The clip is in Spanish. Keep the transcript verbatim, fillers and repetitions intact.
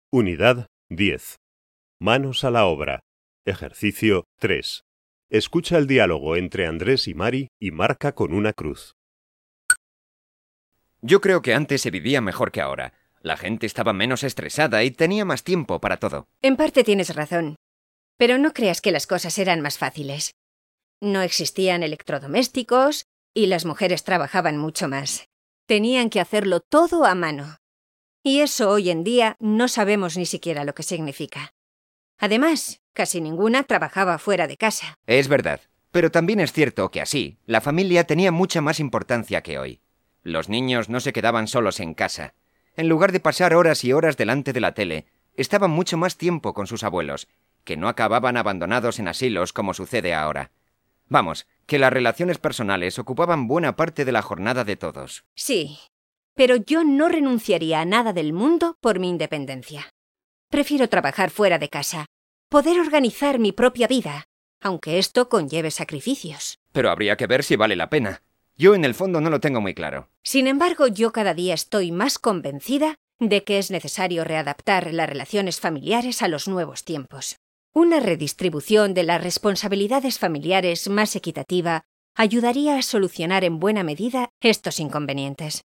Unidad diez. Manos a la obra. Ejercicio tres. Escucha el diálogo entre Andrés y Mari y marca con una cruz. Yo creo que antes se vivía mejor que ahora. La gente estaba menos estresada y tenía más tiempo para todo. En parte tienes razón. Pero no creas que las cosas eran más fáciles. No existían electrodomésticos y las mujeres trabajaban mucho más. Tenían que hacerlo todo a mano. Y eso hoy en día no sabemos ni siquiera lo que significa. Además, casi ninguna trabajaba fuera de casa. Es verdad, pero también es cierto que así, la familia tenía mucha más importancia que hoy. Los niños no se quedaban solos en casa. En lugar de pasar horas y horas delante de la tele, estaban mucho más tiempo con sus abuelos, que no acababan abandonados en asilos como sucede ahora. Vamos, que las relaciones personales ocupaban buena parte de la jornada de todos. Sí, pero yo no renunciaría a nada del mundo por mi independencia. Prefiero trabajar fuera de casa, poder organizar mi propia vida, aunque esto conlleve sacrificios. Pero habría que ver si vale la pena. Yo en el fondo no lo tengo muy claro. Sin embargo, yo cada día estoy más convencida de que es necesario readaptar las relaciones familiares a los nuevos tiempos. Una redistribución de las responsabilidades familiares más equitativa ayudaría a solucionar en buena medida estos inconvenientes.